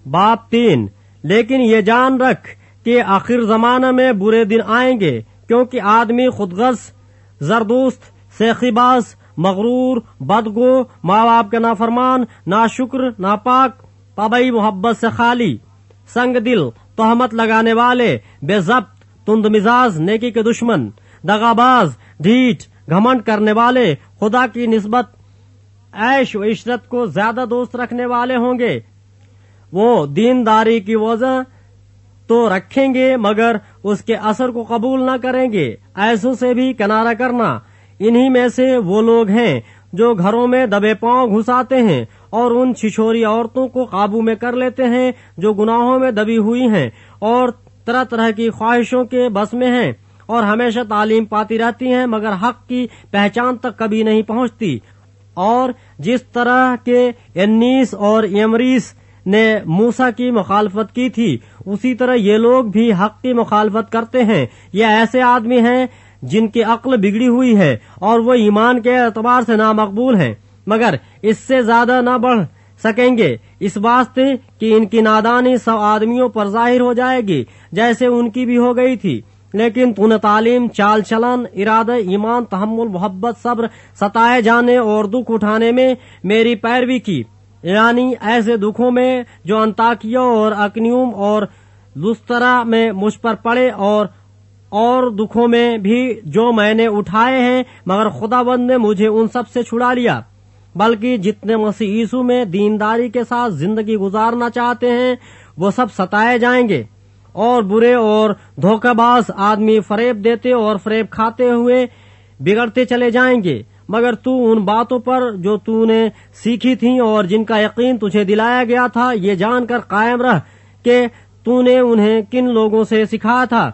बाब 3। लेकिन ये जान रख कि आखिर जमाना में बुरे दिन आएंगे, क्योंकि आदमी खुदगर्ज, जरदोस्त, सेखीबाज, मगरूर, बदगो, माँ बाप के नाफरमान, नाशुक्र, नापाक, तबई मोहब्बत से खाली, संग दिल, तोहमत लगाने वाले, बेजब्त, तुंद मिजाज, नेकी के दुश्मन, दगाबाज, ढीठ, घमंड करने वाले, खुदा की निस्बत ऐश व इशरत को ज्यादा दोस्त रखने वाले होंगे। वो दीनदारी की वजह तो रखेंगे मगर उसके असर को कबूल न करेंगे। ऐसों से भी किनारा करना। इन्हीं में से वो लोग हैं जो घरों में दबे पांव घुसाते हैं और उन छिछोरी औरतों को काबू में कर लेते हैं जो गुनाहों में दबी हुई हैं और तरह तरह की ख्वाहिशों के बस में हैं और हमेशा तालीम पाती रहती हैं मगर हक की पहचान तक कभी नहीं पहुंचती। और जिस तरह के एन्नीस और यमरीस ने मूसा की मुखालफत की थी, उसी तरह ये लोग भी हक की मुखालफत करते हैं। ये ऐसे आदमी हैं जिनकी अक्ल बिगड़ी हुई है और वो ईमान के एतबार से नामकबूल हैं, मगर इससे ज्यादा न बढ़ सकेंगे, इस वास्ते कि इनकी नादानी सब आदमियों पर जाहिर हो जाएगी जैसे उनकी भी हो गई थी। लेकिन तूने तालीम, चाल चलन, इरादा, ईमान, तहम्मुल, मोहब्बत, सब्र, सताए जाने और दुख उठाने में मेरी पैरवी की, यानी ऐसे दुखों में जो अंताकिया और अकनियुम और लुस्तरा में मुझ पर पड़े और दुखों में भी जो मैंने उठाए हैं, मगर खुदाबंद ने मुझे उन सब से छुड़ा लिया। बल्कि जितने मसीह यीशु में दीनदारी के साथ जिंदगी गुजारना चाहते हैं वो सब सताए जाएंगे। और बुरे और धोखेबाज आदमी फरेब देते और फरेब खाते हुए बिगड़ते चले जाएंगे। मगर तू उन बातों पर जो तूने सीखी थी और जिनका यकीन तुझे दिलाया गया था, ये जानकर कायम रह कि तूने उन्हें किन लोगों से सिखाया था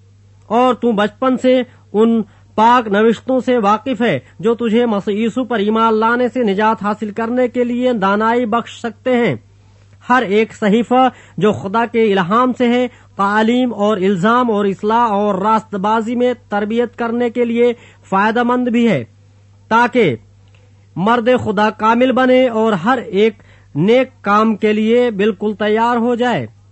और तू बचपन से उन पाक नविश्तों से वाकिफ है जो तुझे मसीह यीशु पर ईमान लाने से निजात हासिल करने के लिए दानाई बख्श सकते हैं। हर एक सहीफा जो खुदा के इल्हाम से है, तालीम और इल्जाम और इस्लाह और रास्तबाजी में तरबियत करने के लिए फायदेमंद भी है, ताकि मर्द खुदा कामिल बने और हर एक नेक काम के लिए बिल्कुल तैयार हो जाए।